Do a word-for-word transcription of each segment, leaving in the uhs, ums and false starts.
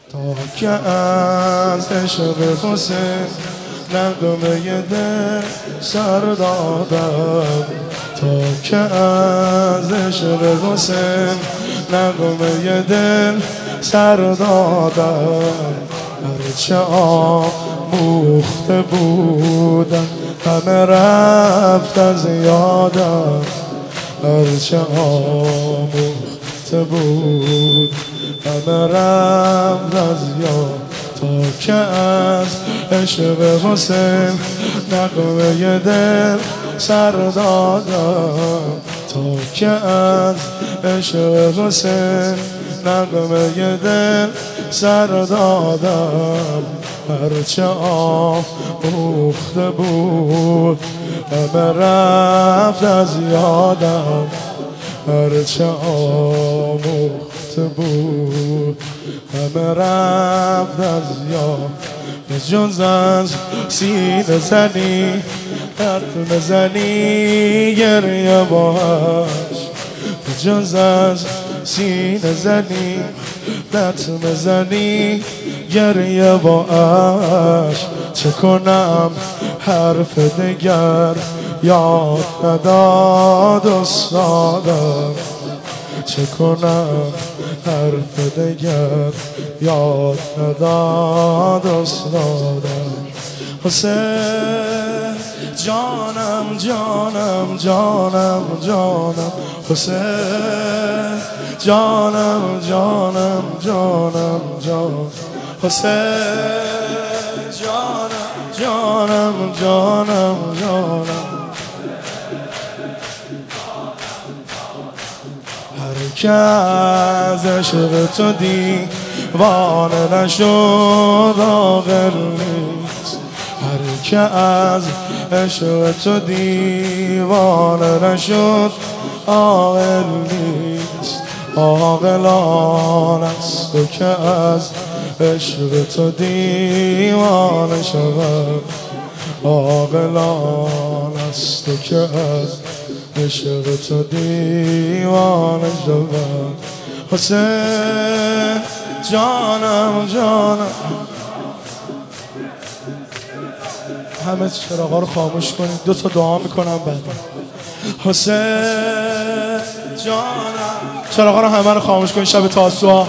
تا که از عشق حسین نغمه دل سر دادم، تا که از عشق حسین نغمه دل سر دادم. هرچه آموخته بودم همه رفت از یادم، هرچه آموخته بود همه رفت از یادم. تا که از عشق حسین نغمه دل سر دادم، تا که از عشق حسین نغمه دل سر دادم. هرچه آموخته بود همه رفت از یادم، هرچه آموخته بود همه رفت از یادم. جز از سینه زنی حرف مزنی گریه باش، جز از سینه زنی دت مزنی گریه باش. چه کنم حرف دگر یاد نداد استادم، چه کنم حرف دگر یاد نداد استادم. حسین جانم جانم جانم جانم، حسین جانم جانم جانم جانم، حسین جانم جانم جانم جانم. هر که از عشق تو دیوانه نشد عاقل نیست، هر که از عشق تو دیوانه نشد عاقل نیست. عاقلان است و که از عشق تو دیوانه شود، عاقلان است و که از عشق تو دیوانه شود. حسین جانم جانم. همه چراغا رو خاموش کنید، دو تا دعا میکنم بعد. حسین جانم. چراغا رو همه رو خاموش کنید شب تاسوعا.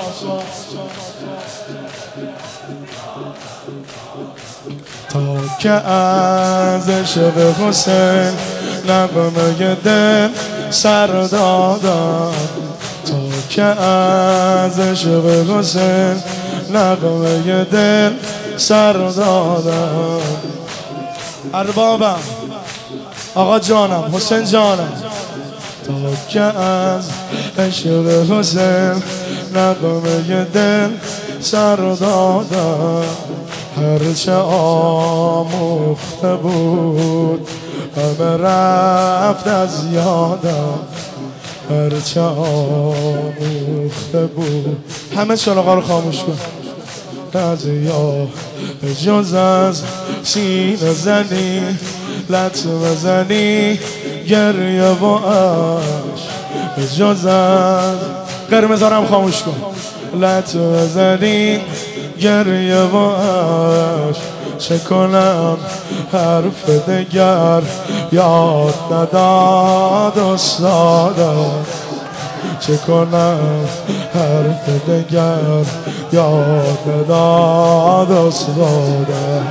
تا که از عشق حسین نغمه دل سر دادم، تا که از عشق حسین نغمه دل سر دادم. اربابم آقا جانم حسین جانم. تا که از عشق حسین نغمه دل سر دادم، هرچه آموخته بود همه رفت از یادم، هرچه آموخته بود. همه چراغا رو خاموش کن. از یاد جز از سینه زنی لطمه زنی گریه و عشق، جز از قرمز هم خاموش کن. لطمه زنی گریه و عشق، چه کنم حرف دگر یاد نداد استادم، چه کنم حرف دگر یاد نداد استادم.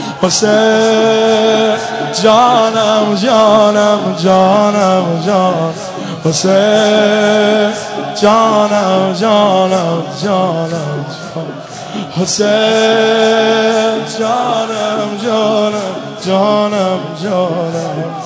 حسین جانم جانم جانم جان، حسین جانم جانم جانم جان، حسین جانم جانم جانم جانم.